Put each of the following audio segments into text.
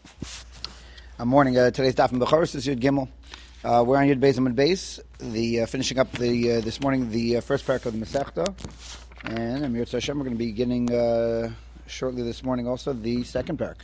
Morning. Today's Daf in Bechoros is Yud Gimel. We're on Yud Beis Amud Beis, finishing up this morning the first parak of the Masechta, and Amir Hashem, we're going to be beginning shortly this morning also the second parak.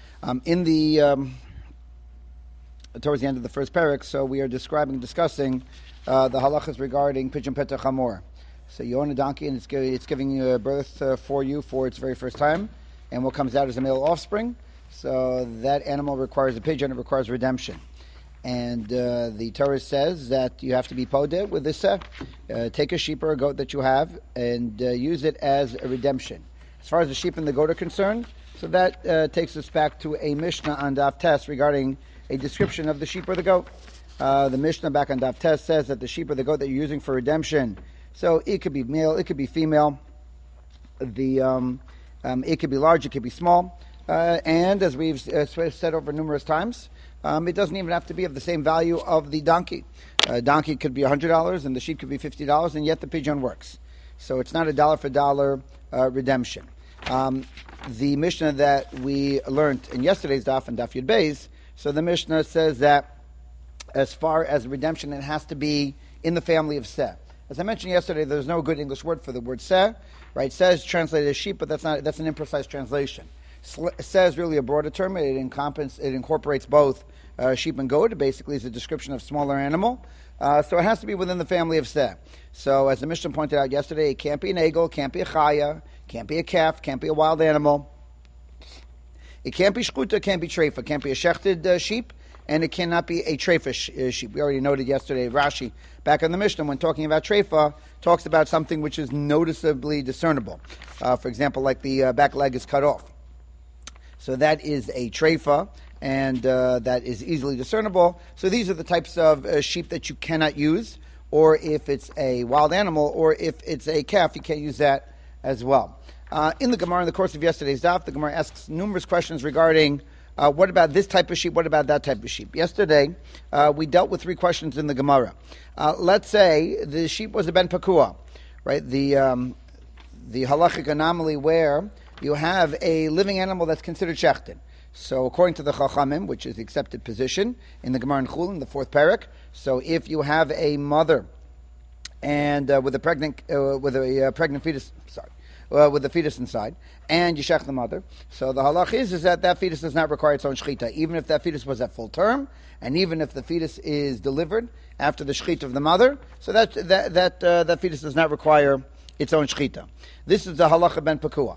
Towards the end of the first parak, so we are discussing the halachas regarding Pidyon Petach Hamor. So you own a donkey and it's giving birth for you for its very first time, and what comes out is a male offspring. So that animal requires a pigeon, it requires redemption. And the Torah says that you have to be podeh with this. Take a sheep or a goat that you have and use it as a redemption. As far as the sheep and the goat are concerned, so that takes us back to a Mishnah on Daf Tes regarding a description of the sheep or the goat. The Mishnah back on Daf Tes says that the sheep or the goat that you're using for redemption, so it could be male, it could be female, it could be large, it could be small. And as we've said over numerous times, it doesn't even have to be of the same value of the donkey. A donkey could be $100 and the sheep could be $50, and yet the pigeon works. So it's not a dollar for dollar redemption. The Mishnah that we learned in yesterday's Daf and Daf Yud Beis, so the Mishnah says that as far as redemption, it has to be in the family of Seh. As I mentioned yesterday, there's no good English word for the word Seh. Right? Seh is translated as sheep, but that's an imprecise translation. Seh is really a broader term. It incorporates both sheep and goat. It basically is a description of smaller animal. So it has to be within the family of Seh. So as the Mishnah pointed out yesterday, it can't be an egel, can't be a chaya, can't be a calf, can't be a wild animal. It can't be shkuta, can't be treifa, can't be a shechted sheep, and it cannot be a treifa sheep. We already noted yesterday, Rashi, back in the Mishnah, when talking about treifa, talks about something which is noticeably discernible. For example, like the back leg is cut off. So that is a treifa, and that is easily discernible. So these are the types of sheep that you cannot use, or if it's a wild animal, or if it's a calf, you can't use that as well. In the Gemara, in the course of yesterday's daf, the Gemara asks numerous questions regarding what about this type of sheep, what about that type of sheep. Yesterday, we dealt with three questions in the Gemara. Let's say the sheep was a ben pakua, right? The halachic anomaly where you have a living animal that's considered shechted. So according to the Chachamim, which is the accepted position in the Gemara in Chulin, the fourth parak, so if you have a mother and with a pregnant fetus, with a fetus inside, and you shech the mother, so the halach is that fetus does not require its own shechita, even if that fetus was at full term, and even if the fetus is delivered after the shechita of the mother, so that fetus does not require its own shechita. This is the halacha ben pakua.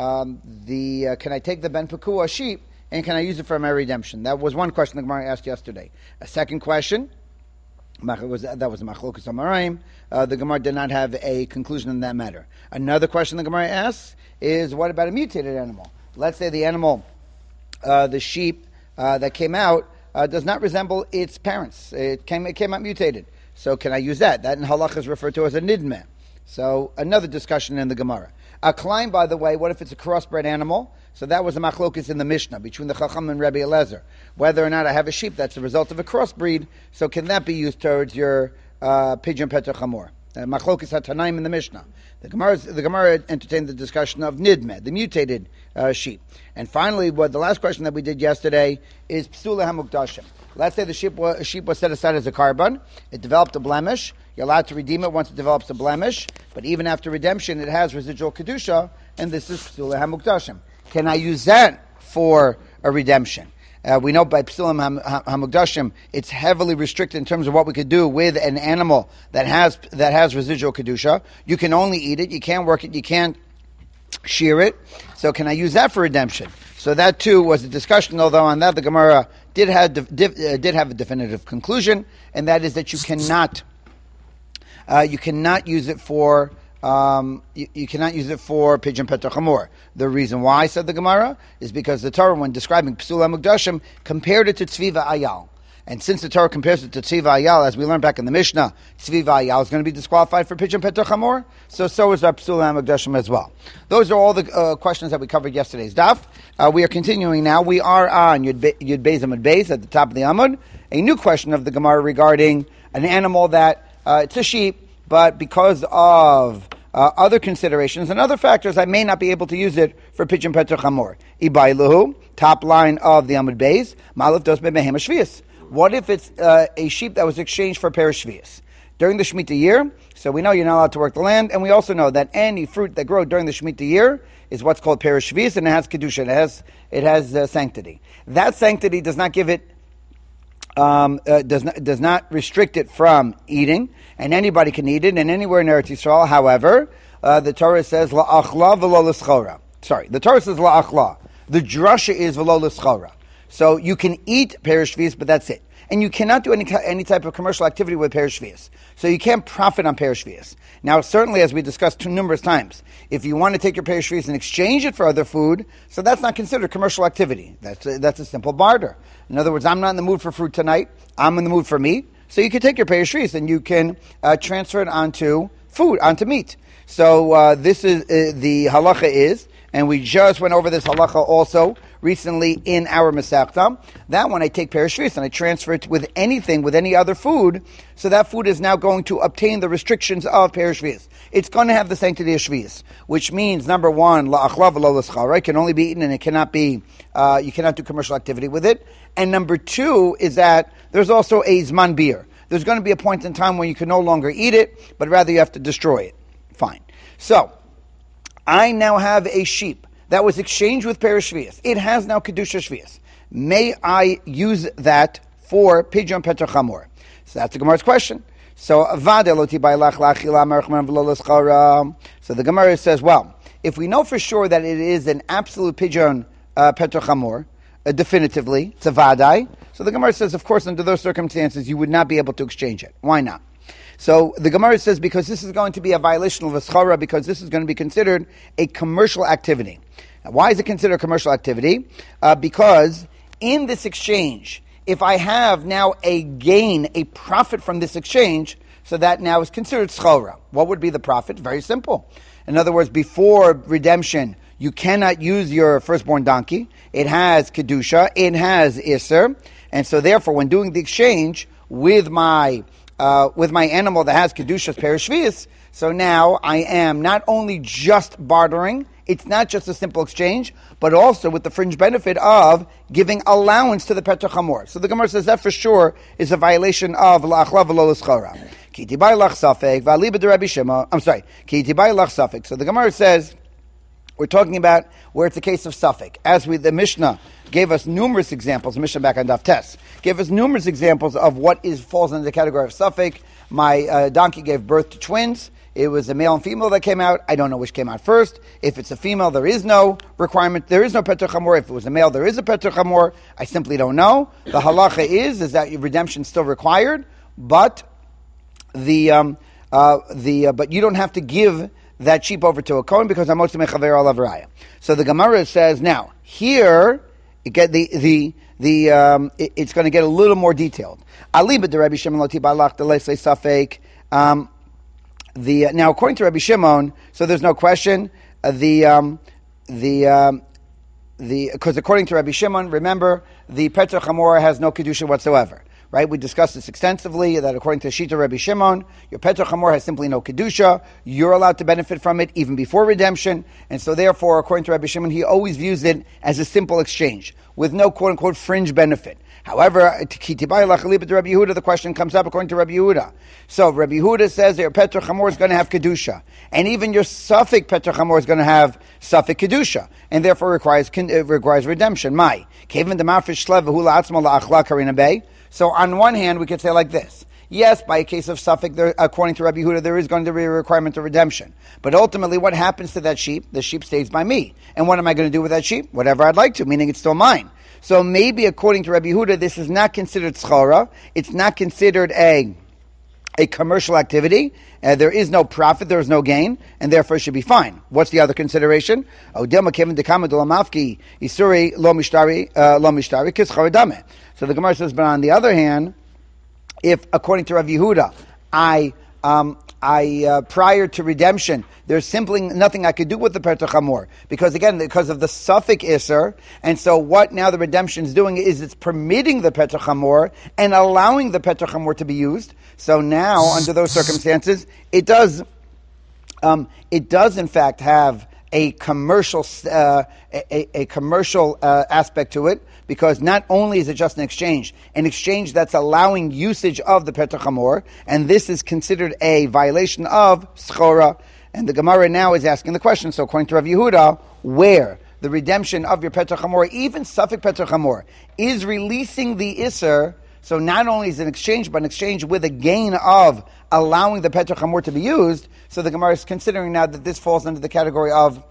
Can I take the ben pakua sheep and can I use it for my redemption? That was one question the Gemara asked yesterday. A second question, that was machlokas amarim. The Gemara did not have a conclusion in that matter. Another question the Gemara asks is, what about a mutated animal? Let's say the animal, the sheep that came out, does not resemble its parents. It came out mutated. So can I use that? That in halakha is referred to as a nidmeh. So another discussion in the Gemara. A climb, by the way, what if it's a crossbred animal? So that was a machlokas in the Mishnah between the Chacham and Rabbi Eliezer. Whether or not I have a sheep that's a result of a crossbreed, so can that be used towards your Pidyon Petach Hamor? Machlokas hatanaim in the Mishnah. The Gemara entertained the discussion of nidmeh, the mutated sheep. And finally, the last question that we did yesterday is psula hamukdashim. Let's say the sheep was set aside as a carbon. It developed a blemish. You're allowed to redeem it once it develops a blemish. But even after redemption, it has residual kedusha, and this is psula hamukdashim. Can I use that for a redemption? We know by psulim hamukdashim, it's heavily restricted in terms of what we could do with an animal that has residual kedusha. You can only eat it. You can't work it. You can't shear it. So can I use that for redemption? So that too was a discussion. Although on that the Gemara did have a definitive conclusion, and that is that you cannot use it for. You cannot use it for Pidyon Petach Hamor. The reason why, said the Gemara, is because the Torah, when describing Psula Mukdashim, compared it to Tzviva Ayal. And since the Torah compares it to Tzviva Ayal, as we learned back in the Mishnah, Tzviva Ayal is going to be disqualified for Pidyon Petach Hamor, so is our Psula Mukdashim as well. Those are all the questions that we covered yesterday's daf. We are continuing now. We are on Yud Beis Amud Beis at the top of the Amud. A new question of the Gemara regarding an animal that, it's a sheep, but because of other considerations and other factors, I may not be able to use it for Pidyon Peter Chamor. Ibailuhu, top line of the Amud Beis, Malaf dos bebehem shvius. What if it's a sheep that was exchanged for a pair of shvius? During the Shemitah year, so we know you're not allowed to work the land, and we also know that any fruit that grows during the Shemitah year is what's called Perish Shvius, and it has Kedusha, it has sanctity. That sanctity does not give it, does not restrict it from eating, and anybody can eat it, and anywhere in Eretz Yisrael. However, the Torah says, La'achla v'lo l'schora. Sorry, the Torah says La'achla. The drasha is v'lo l'schora. So you can eat Perish Shvius, but that's it. And you cannot do any type of commercial activity with Perish Shvius. So you can't profit on Perish Shvius. Now, certainly, as we discussed numerous times, if you want to take your Perish Shvius and exchange it for other food, so that's not considered commercial activity. That's a simple barter. In other words, I'm not in the mood for fruit tonight. I'm in the mood for meat. So you can take your Perish Shvius and you can transfer it onto food, onto meat. So this is the halacha is, and we just went over this halacha also recently in our Masechta, that when I take Perish Shvius and I transfer it with anything, with any other food, so that food is now going to obtain the restrictions of Perish Shvius. It's going to have the sanctity of Shvius, which means, number one, la'achla v'lo l'schara, it can only be eaten and it cannot be, you cannot do commercial activity with it. And number two is that there's also a zman bir. There's going to be a point in time when you can no longer eat it, but rather you have to destroy it. Fine. So, I now have a sheep that was exchanged with Perish Shvius. It has now Kedusha Shvius. May I use that for Pidyon Peter Chamor? So that's the Gemara's question. So the Gemara says, well, if we know for sure that it is an absolute Pidyon Peter Chamor, definitively, it's a vadai, so the Gemara says, of course, under those circumstances, you would not be able to exchange it. Why not? So the Gemara says, because this is going to be a violation of a schara, because this is going to be considered a commercial activity. Now, why is it considered a commercial activity? Because in this exchange, if I have now a gain, a profit from this exchange, so that now is considered schara. What would be the profit? Very simple. In other words, before redemption, you cannot use your firstborn donkey. It has kedusha, it has iser, and so therefore, when doing the exchange with my animal that has Kedusha's Perish Shvius, so now I am not only just bartering, it's not just a simple exchange, but also with the fringe benefit of giving allowance to the Peter Chamor. So the Gemara says that for sure is a violation of La'achla v'lo l'schara. Ki tibai lach safek v'aliba de Rabbi Shimon. I'm sorry. Ki tibai lach safek. So the Gemara says, we're talking about where it's a case of safek. As the Mishnah gave us numerous examples, Mishnah back on Daf Tes, gave us numerous examples of what falls under the category of safek. My donkey gave birth to twins. It was a male and female that came out. I don't know which came out first. If it's a female, there is no requirement. There is no Peter Chamor. If it was a male, there is a Peter Chamor. I simply don't know. The halacha is that redemption is still required, but but you don't have to give that sheep over to a Kohen because Amotzi Mechaver Alav Raya. So the Gemara says now here it's going to get a little more detailed. Ali b'de Rabbi Shimon loti balach delesei safek. Now according to Rabbi Shimon, so there's no question. Because according to Rabbi Shimon, remember the Peter Chamor has no kedusha whatsoever. Right, we discussed this extensively, that according to Shita Rabbi Shimon, your Peter Chamor has simply no Kedusha, you're allowed to benefit from it even before redemption, and so therefore, according to Rabbi Shimon, he always views it as a simple exchange, with no quote-unquote fringe benefit. However, the question comes up according to Rabbi Yehuda. So Rabbi Yehuda says that your Peter Chamor is going to have Kedusha, and even your Safek Peter Chamor is going to have Safek Kedusha, and therefore requires redemption. Mai. So on one hand, we could say like this. Yes, by a case of Safek, according to Rabbi Yehuda, there is going to be a requirement of redemption. But ultimately, what happens to that sheep? The sheep stays by me. And what am I going to do with that sheep? Whatever I'd like to, meaning it's still mine. So maybe according to Rabbi Yehuda, this is not considered schara. It's not considered a commercial activity. There is no profit, there is no gain, and therefore it should be fine. What's the other consideration? So the Gemara says, but on the other hand, if according to Rav Yehuda, I prior to redemption, there's simply nothing I could do with the Peter Chamor. Because of the Safek Isser, and so what now the redemption is doing is it's permitting the Peter Chamor and allowing the Peter Chamor to be used. So now, under those circumstances, it does It does in fact have a commercial aspect to it, because not only is it just an exchange that's allowing usage of the Petach Hamor, and this is considered a violation of Schora. And the Gemara now is asking the question, so according to Rav Yehuda, where the redemption of your Petach Hamor, even Safek Petach Hamor, is releasing the Isser, so not only is it an exchange, but an exchange with a gain of allowing the Petach Hamor to be used, so the Gemara is considering now that this falls under the category of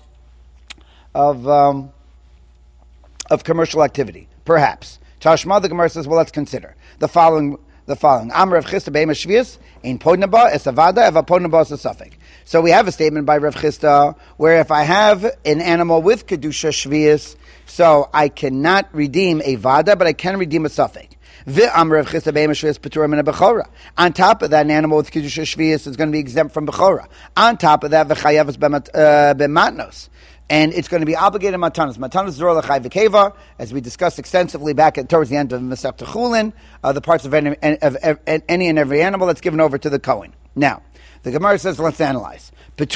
commercial activity, perhaps. Tashma, the Gemara says, well, let's consider the following. Am Rav Chisda be'ema shvius ein podnaba es avada eva podnaba es a safek. So we have a statement by Rav Chisda where if I have an animal with kedusha shvius, so I cannot redeem a vada, but I can redeem a safek. On top of that, an animal with kedusha shvius is going to be exempt from bechora. On top of that, v'chayavas b'matnos, and it's going to be obligated matanos. Matanos zor l'chai v'keva, as we discussed extensively towards the end of Masechta Chulin, the parts of any and every animal that's given over to the Kohen. Now, the Gemara says, let's analyze.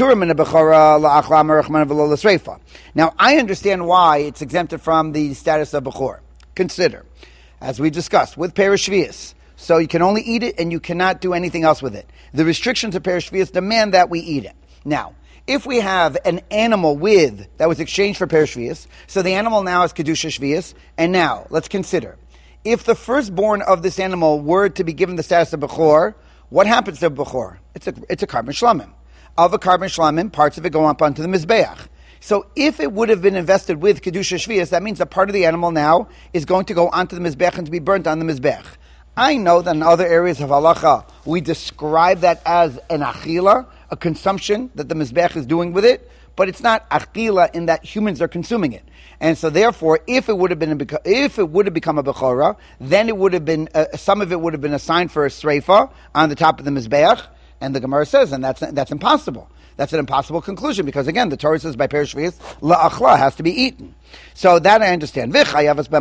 Now, I understand why it's exempted from the status of bechor. Consider, as we discussed, with Perish Shvius, so you can only eat it and you cannot do anything else with it. The restrictions of Perish Shvius demand that we eat it. Now, if we have an animal that was exchanged for Perish Shvius, so the animal now has Kedusha Shvius, and now, let's consider, if the firstborn of this animal were to be given the status of Bechor, what happens to Bechor? It's a carbon shlamim. Of a carbon shlamim, parts of it go up onto the Mizbeach. So if it would have been invested with Kedusha Shvius, that means that part of the animal now is going to go onto the Mizbeach and to be burnt on the Mizbeach. I know that in other areas of halacha, we describe that as an achila, a consumption that the Mizbeach is doing with it, but it's not achila in that humans are consuming it. And so therefore, if it would have become a bechora, then it would have been, some of it would have been assigned for a sreifa on the top of the Mizbeach, and the Gemara says, and that's impossible. That's an impossible conclusion, because again, the Torah says by Perish Shvius, la'achla has to be eaten. So that I understand. Now, in terms of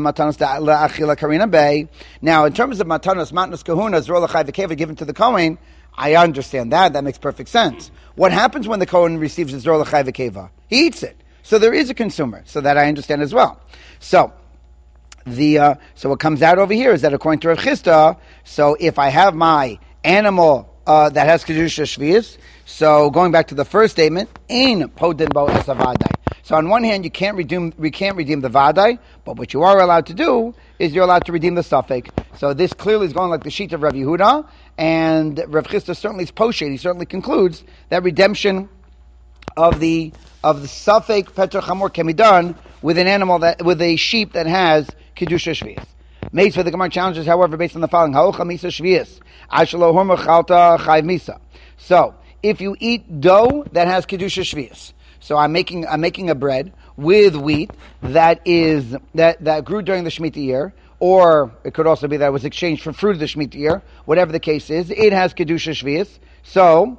matnos kahuna, zro l'chai v'keva given to the Kohen, I understand that. That makes perfect sense. What happens when the Kohen receives his zro l'chai v'keva? He eats it. So there is a consumer. So that I understand as well. So what comes out over here is that according to Rav Chisda, so if I have my animal that has kedusha shvius, so going back to the first statement, ein podin bo es avadai. So on one hand, we can't redeem the vadai, but what you are allowed to do is you're allowed to redeem the suffix. So this clearly is going like the sheet of Rav Yehuda, and Rav Chisda certainly is poshet. He certainly concludes that redemption of the suffix Petach Hamor can be done with an animal with a sheep that has kedusha shvius. Made for the Gemara challenges, however, based on the following: Ha'ocha misa shvius, ashelo horma chalta chayv misa. So if you eat dough that has kedusha shvius, so I'm making a bread with wheat that grew during the Shemitah year, or it could also be that it was exchanged for fruit of the Shemitah year. Whatever the case is, it has kedusha shvius. So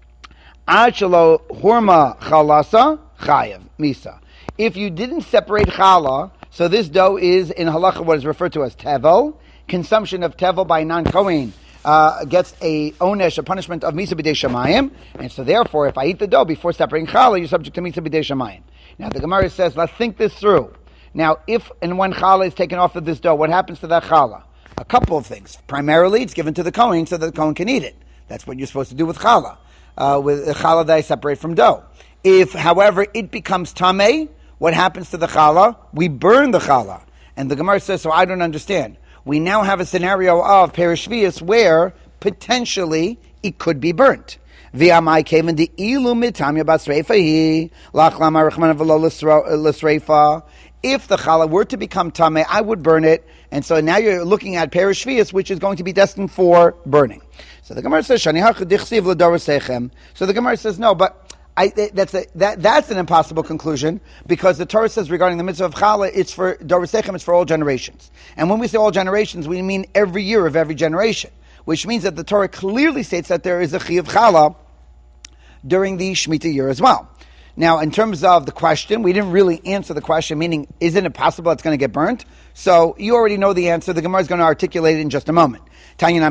ashelo horma chalasa chayav misa. If you didn't separate challah, so this dough is in halacha what is referred to as tevel. Consumption of tevel by non-kohen gets a punishment of misa b'dei shamayim, and so therefore, if I eat the dough before separating challah, you're subject to misa b'dei shamayim. Now the Gemara says, let's think this through. Now, if and when challah is taken off of this dough, what happens to that challah? A couple of things. Primarily, it's given to the kohen so that the kohen can eat it. That's what you're supposed to do with challah, with challah that I separate from dough. If, however, it becomes tameh, what happens to the challah? We burn the challah. And the Gemara says, so I don't understand. We now have a scenario of Perish Shvius where potentially it could be burnt. V'amai came in the ilu mitamya basreifahi lachlam arachman v'lo l'sreifa. If the challah were to become tameh, I would burn it. And so now you're looking at Perish Shvius, which is going to be destined for burning. So the Gemara says, Shani hacha dichsiv l'dorasechem. So the Gemara says, no, but that's an impossible conclusion, because the Torah says regarding the mitzvah of challah, it's for dorasechem, it's for all generations. And when we say all generations, we mean every year of every generation, which means that the Torah clearly states that there is a chiyuv challah during the Shemitah year as well. Now, in terms of the question, we didn't really answer the question, meaning, isn't it possible it's going to get burnt? So you already know the answer. The Gemara is going to articulate it in just a moment. So the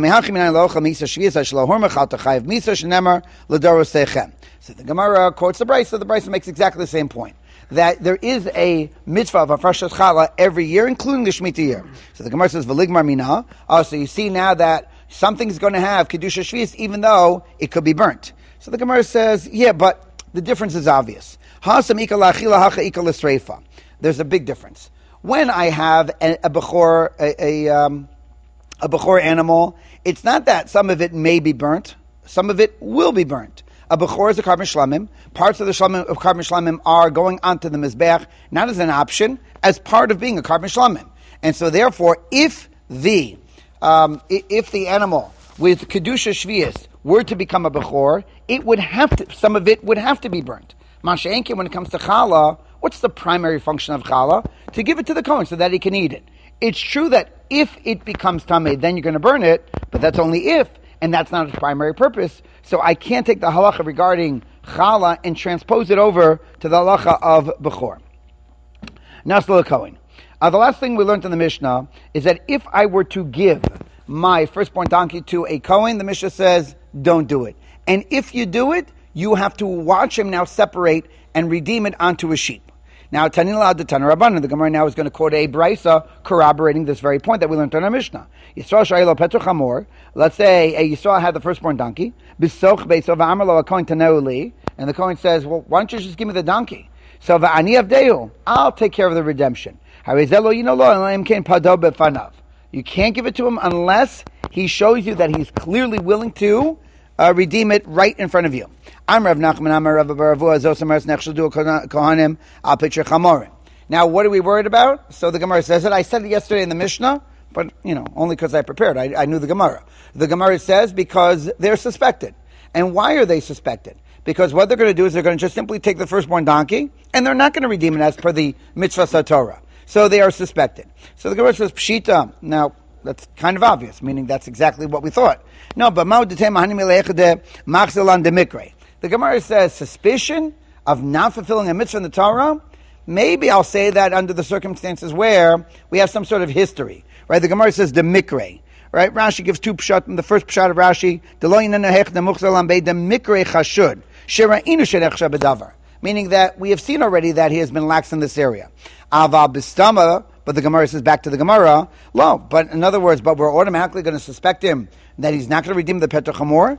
Gemara quotes the Brisa. The Brisa makes exactly the same point, that there is a mitzvah of Hafrashas Challah every year, including the Shemitah year. So the Gemara says, V'ligmar mina. So you see now that something's going to have Kedusha Shvius, even though it could be burnt. So the Gemara says, yeah, but the difference is obvious. There's a big difference. When I have a Bechor, a Bechor animal, it's not that some of it may be burnt, some of it will be burnt. A Bechor is a Karban Shlamim. Parts of the Shlamim of Karban Shlamim are going onto the Mizbeach, not as an option, as part of being a Karban Shlamim. And so therefore, if the animal with Kedusha Shvius were to become a Bechor, it would have to, some of it would have to be burnt. Masha'enke, when it comes to Challah, what's the primary function of Challah? To give it to the Kohen so that he can eat it. It's true that if it becomes Tameh, then you're going to burn it, but that's only if, and that's not its primary purpose. So I can't take the halacha regarding Challah and transpose it over to the halacha of Bechor. Nasla Kohen. The last thing we learned in the Mishnah is that if I were to give my firstborn donkey to a Kohen, the Mishnah says, don't do it. And if you do it, you have to watch him now separate and redeem it onto a sheep. Now, Tanila the Tana Rabbanan, the Gemara now is going to quote a Brisa corroborating this very point that we learned in our Mishnah. Yisrael Shaylo Petro Chamor. Let's say a Yisrael had the firstborn donkey. Bisoch Beisov Amalo a Kohen Taneuli, and the Kohen says, "Well, why don't you just give me the donkey?" So Va'ani Avdeu, I'll take care of the redemption. Harizelo Yinolo and Kain Pado Befanav. You can't give it to him unless he shows you that he's clearly willing to redeem it right in front of you. I'm Rav Nachman, I'm Rav Baravu, Azosamaris Nechshadu Kohanim, Al Pitcher Chamorim. Now, what are we worried about? So the Gemara says it. I said it yesterday in the Mishnah, but, only because I prepared. I knew the Gemara. The Gemara says because they're suspected. And why are they suspected? Because what they're going to do is they're going to just simply take the firstborn donkey, and they're not going to redeem it as per the Mitzvah Satorah. So they are suspected. So the Gemara says, Pshita. Now, that's kind of obvious, meaning that's exactly what we thought. No, but the Gemara says suspicion of not fulfilling a mitzvah in the Torah. Maybe I'll say that under the circumstances where we have some sort of history, right? The Gemara says the mikre, right? Rashi gives two pshat. The first pshat of Rashi, the mikre chashud, meaning that we have seen already that he has been lax in this area. Ava bistama. But the Gemara says back to the Gemara, no. But in other words, we're automatically going to suspect him that he's not going to redeem the Petach Hamor.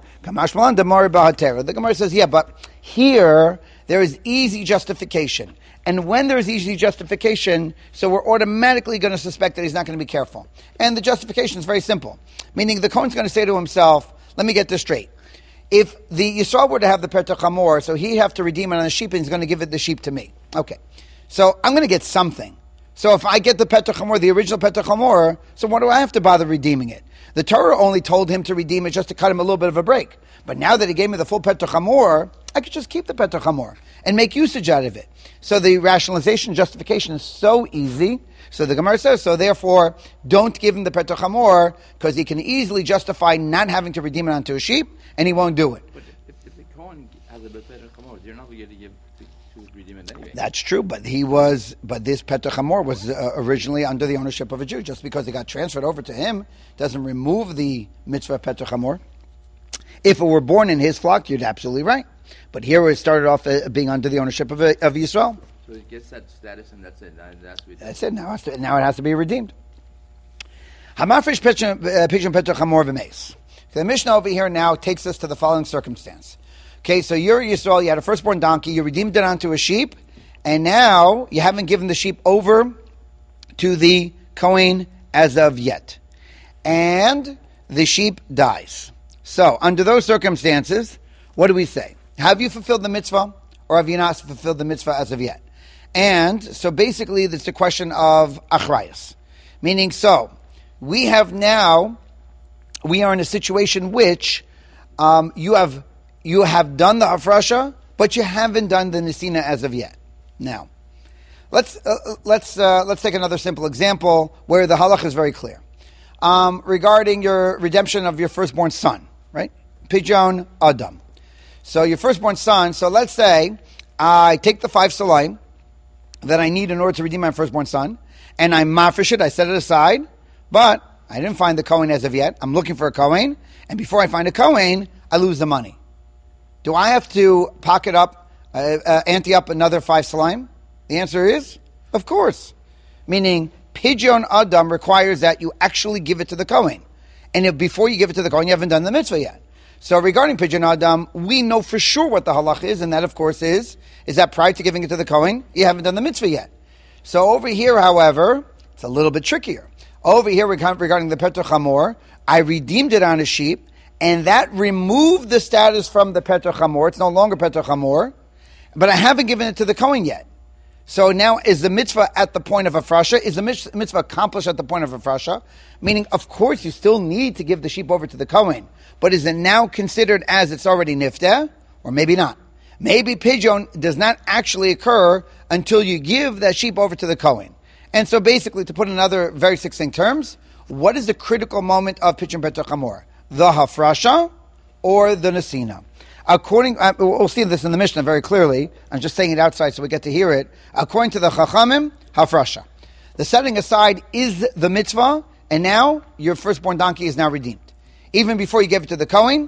The Gemara says, yeah, but here there is easy justification. And when there is easy justification, so we're automatically going to suspect that he's not going to be careful. And the justification is very simple. Meaning the Kohen's going to say to himself, let me get this straight. If the Yisrael were to have the Petach Hamor, so he'd have to redeem it on the sheep and he's going to give the sheep to me. Okay. So I'm going to get something. So if I get the Petach Hamor, the original Petach Hamor, so what do I have to bother redeeming it? The Torah only told him to redeem it just to cut him a little bit of a break. But now that he gave me the full Petach Hamor, I could just keep the Petach Hamor and make usage out of it. So the rationalization, justification is so easy. So the Gemara says, so therefore, don't give him the Petach Hamor because he can easily justify not having to redeem it onto a sheep, and he won't do it. But if the Kohen has a Petach Hamor, you're not going to give to redeem it anyway. That's true, but this Petach Hamor was originally under the ownership of a Jew. Just because it got transferred over to him doesn't remove the mitzvah of Petach Hamor. If it were born in his flock, you're absolutely right. But here it started off being under the ownership of Yisrael. So it gets that status, and that's it. That's it. Now it has to be redeemed. Hamafresh Pidyon Petach Hamor v'meis. The Mishnah over here now takes us to the following circumstance. Okay, so you're Yisrael, you had a firstborn donkey, you redeemed it onto a sheep, and now you haven't given the sheep over to the Kohen as of yet. And the sheep dies. So, under those circumstances, what do we say? Have you fulfilled the mitzvah, or have you not fulfilled the mitzvah as of yet? And so basically, it's a question of achrayus. Meaning, so, we are in a situation which you have done the hafrasha, but you haven't done the nesina as of yet. Now, let's take another simple example where the halach is very clear regarding your redemption of your firstborn son, right? Pidyon Adam. So your firstborn son. So let's say I take the 5 salaim that I need in order to redeem my firstborn son, and I mafresh it, I set it aside, but I didn't find the Kohen as of yet. I'm looking for a Kohen, and before I find a Kohen, I lose the money. Do I have to pocket up, ante up another 5 salaim? The answer is, of course. Meaning, Pidyon Adam requires that you actually give it to the Kohen. And if before you give it to the Kohen, you haven't done the mitzvah yet. So regarding Pidyon Adam, we know for sure what the halach is, and that of course is that prior to giving it to the Kohen, you haven't done the mitzvah yet. So over here, however, it's a little bit trickier. Over here, regarding the Petach Hamor, I redeemed it on a sheep, and that removed the status from the Petach Hamor. It's no longer Petach Hamor, but I haven't given it to the Kohen yet. So now, is the mitzvah at the point of Afrasha? Is the mitzvah accomplished at the point of Afrasha? Meaning, of course, you still need to give the sheep over to the Kohen, but is it now considered as it's already nifteh, or maybe not? Maybe pidyon does not actually occur until you give that sheep over to the Kohen. And so basically, to put in other very succinct terms, what is the critical moment of Pidyon Petach Hamor? The Hafrasha or the Nesina? According, we'll see this in the Mishnah very clearly. I'm just saying it outside so we get to hear it. According to the Chachamim, Hafrasha. The setting aside is the mitzvah, and now your firstborn donkey is now redeemed. Even before you give it to the Kohen,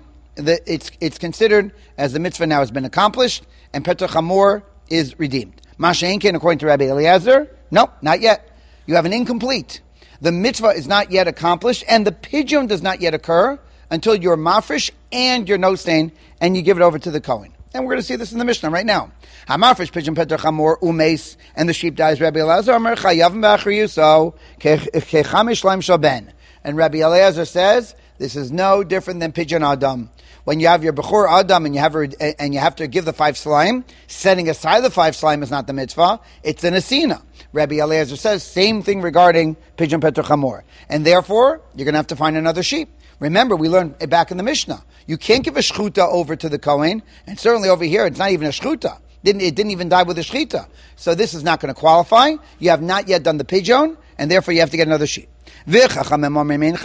it's considered as the mitzvah now has been accomplished, and Petach Hamor is redeemed. Masha'inkin, according to Rabbi Eliezer, no, not yet. You have an incomplete. The mitzvah is not yet accomplished, and the pidyon does not yet occur until you're mafresh and you're no stain, and you give it over to the Kohen. And we're going to see this in the Mishnah right now. Hamafresh pidyon Petach Hamor umes, and the sheep dies. Rabbi Eliezer Amar Chayavim b'Achriyuso kechamish laim shel ben. And Rabbi Eliezer says this is no different than pidyon Adam. When you have your Bechor Adam and you have to give the 5 slime, setting aside the 5 slime is not the mitzvah, it's an asina. Rabbi Eliezer says same thing regarding Pidyon Petach Hamor. And therefore, you're going to have to find another sheep. Remember, we learned it back in the Mishnah. You can't give a shchuta over to the Kohen, and certainly over here, it's not even a shchuta. It didn't even die with a shchita. So this is not going to qualify. You have not yet done the pidyon, and therefore you have to get another sheep. And according to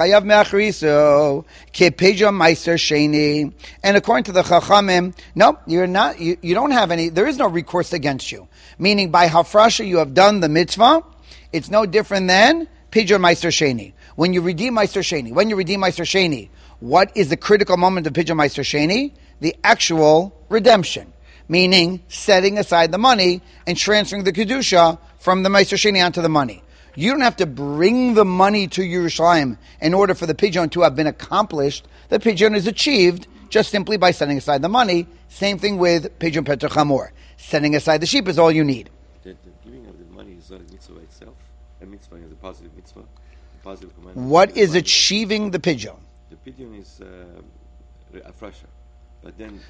the Chachamim, no, you're not. You don't have any. There is no recourse against you. Meaning, by hafrasha you have done the mitzvah. It's no different than pidyon meiser sheni. When you redeem meiser sheni, what is the critical moment of pidyon meiser sheni? The actual redemption. Meaning, setting aside the money and transferring the kedusha from the meiser sheni onto the money. You don't have to bring the money to Yerushalayim in order for the pidyon to have been accomplished. The pidyon is achieved just simply by setting aside the money. Same thing with Pidyon Petach Hamor. Setting aside the sheep is all you need. The giving of the money is not a mitzvah by itself. A mitzvah is a positive mitzvah, a positive command. What is achieving the pidyon? The pidyon is afrasha. But then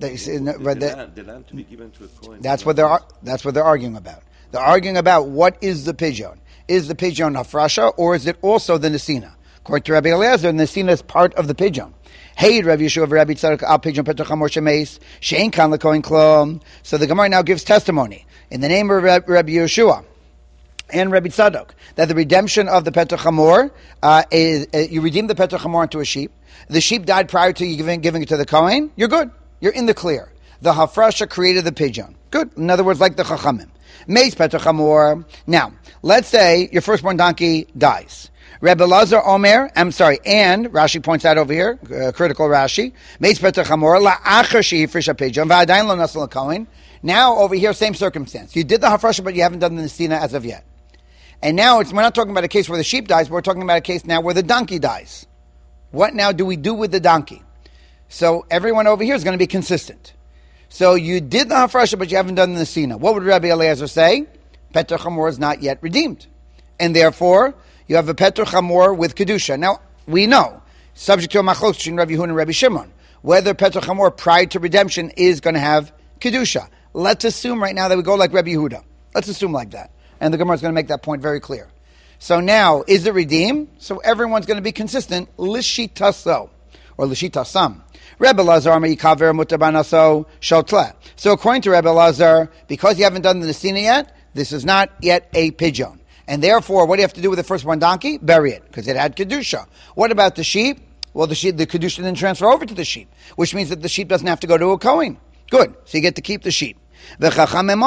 the land to be given to a Kohen. That's what they're arguing about. They're arguing about what is the pidyon. Is the pidyon hafrasha, or is it also the nesina? According to Rabbi Eliezer, the nesina is part of the pidyon. Hey, Rabbi Yeshua, Rabbi Tzadok, al pidyon petach hamor shemeis she'ein kan lekohen klom. So the Gemara now gives testimony in the name of Rabbi Yeshua and Rabbi Tzadok that the redemption of the petach hamor is you redeem the petach hamor into a sheep. The sheep died prior to you giving it to the Kohen. You're good. You're in the clear. The hafrasha created the pidyon. Good. In other words, like the chachamim. Meis petach hamor. Now, let's say your firstborn donkey dies. Rebbe Lazar Omer, and Rashi points out over here, critical Rashi, Meis petach hamor la'achar she'ifrish ha'pidyon v'adayin lo nasal l'kohen. Now, over here, same circumstance. You did the hafrasha, but you haven't done the nesina as of yet. And now, we're not talking about a case where the sheep dies, but we're talking about a case now where the donkey dies. What now do we do with the donkey? So, everyone over here is going to be consistent. So, you did the hafrasha, but you haven't done the nesina. What would Rabbi Eliezer say? Petach Hamor is not yet redeemed. And therefore, you have a Petach Hamor with Kedusha. Now, we know, subject to a machlokes between Rabbi Yehuda and Rabbi Shimon, whether Petach Hamor prior to redemption is going to have Kedusha. Let's assume right now that we go like Rabbi Yehuda. Let's assume like that. And the Gemara is going to make that point very clear. So now, is it redeemed? So everyone's going to be consistent. Lishitaso, or Lishitasam. Rebbe Lazar Yikaver Mutabanaso Shotle. So according to Rebbe Lazar, because you haven't done the nesina yet, this is not yet a pidyon. And therefore, what do you have to do with the firstborn donkey? Bury it, because it had Kedusha. What about the sheep? Well, the Kedusha didn't transfer over to the sheep, which means that the sheep doesn't have to go to a Kohen. Good. So you get to keep the sheep. But according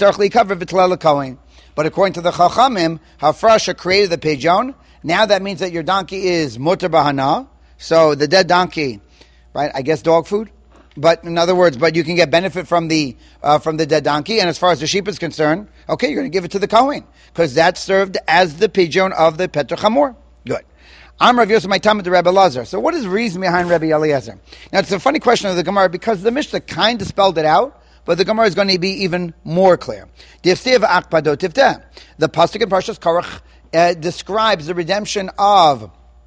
to the Chachamim, Hafrasha created the pigeon. Now that means that your donkey is mutter bahana. So the dead donkey, right? I guess dog food. But in other words, but you can get benefit from the dead donkey. And as far as the sheep is concerned, okay, you're going to give it to the Kohen because that served as the pigeon of the Petach Hamor. Good. I'm Rav Yosef, my time with the Rebbe Elazar. So what is the reason behind Rebbe Eliezer? Now it's a funny question of the Gemara because the Mishnah kind of spelled it out, but the Gemara is going to be even more clear. The pasuk in Parshas Korach describes the redemption of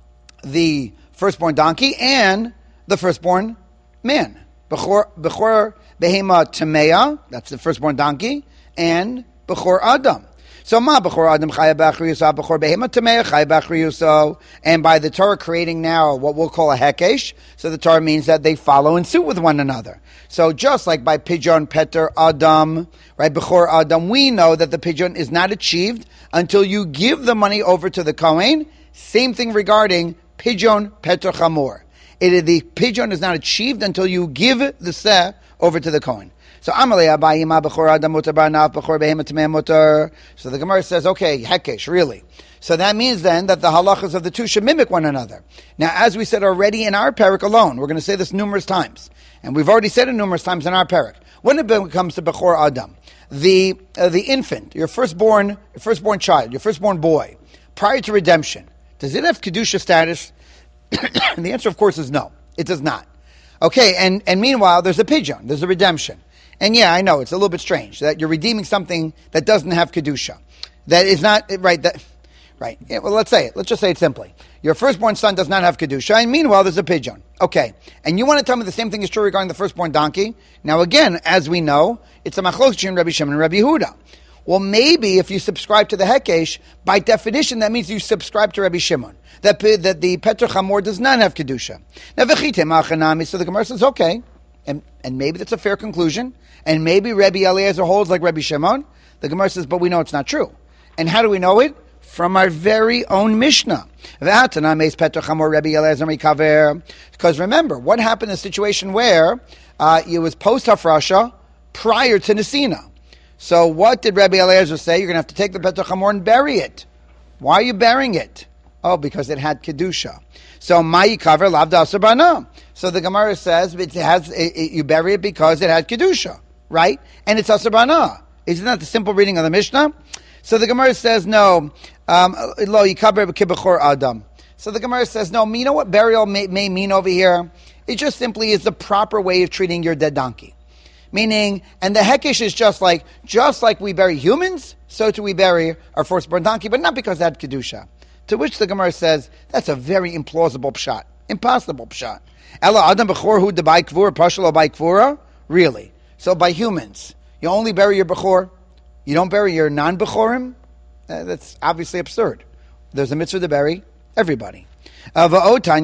the firstborn donkey and the firstborn man. Bechor behema tamea, that's the firstborn donkey, and Bechor Adam. So ma Bechor Adam chaya b'achriyuso, Bechor behema tamea chaya b'achriyuso. And by the Torah creating now what we'll call a hekesh, so the Torah means that they follow in suit with one another. So just like by pigeon Peter Adam, right, Bechor Adam, we know that the pigeon is not achieved until you give the money over to the Kohen. Same thing regarding pigeon Peter Chamor. The pigeon is not achieved until you give the seh over to the Kohen. So Amalei Abayima Bechor Adam Mutar Barnav Bechor Behema Tamei Mutar. So the Gemara says, okay, Hekesh, really. So that means then that the halachas of the two should mimic one another. Now, as we said already in our parak alone, we're going to say this numerous times, and we've already said it numerous times in our parak. When it comes to Bechor Adam, the infant, your firstborn child, your firstborn boy, prior to redemption, does it have kedusha status? And the answer, of course, is no. It does not. Okay, and meanwhile, there's a pigeon. There's a redemption. And yeah, I know, it's a little bit strange that you're redeeming something that doesn't have kedusha. That is not, right, right. Yeah, well, let's say it. Let's just say it simply. Your firstborn son does not have kedusha, and meanwhile, there's a pigeon. Okay, and you want to tell me the same thing is true regarding the firstborn donkey? Now again, as we know, it's a machlokes between Rabbi Shimon and Rabbi Yehuda. Well, maybe if you subscribe to the Hekesh, by definition, that means you subscribe to Rabbi Shimon. That the Petach Hamor does not have Kedusha. Now, so the Gemara says, okay, and maybe that's a fair conclusion, and maybe Rabbi Eliezer holds like Rabbi Shimon. The Gemara says, but we know it's not true. And how do we know it? From our very own Mishnah. Because remember, what happened in a situation where it was post-Hafrasha, prior to Nesina. So what did Rabbi Eliezer say? You're going to have to take the Petach Hamor and bury it. Why are you burying it? Oh, because it had Kedusha. So Ma'i Kaver Lavda Asabana. So the Gemara says you bury it because it had Kedusha, right? And it's Asabana. Isn't that the simple reading of the Mishnah? So the Gemara says, no, Lo Yikaber Kibechor Adam. So the Gemara says, no, you know what burial may mean over here? It just simply is the proper way of treating your dead donkey. Meaning, and the Hekesh is just like we bury humans, so do we bury our firstborn donkey, but not because it had Kedusha. To which the Gemara says, that's a very implausible pshat. Impossible pshat. Ela Adam Bechor hu debai kvura, pashalo by kvura? Really? So by humans, you only bury your Bechor? You don't bury your non-Bechorim? That's obviously absurd. There's a mitzvah to bury everybody. And on top of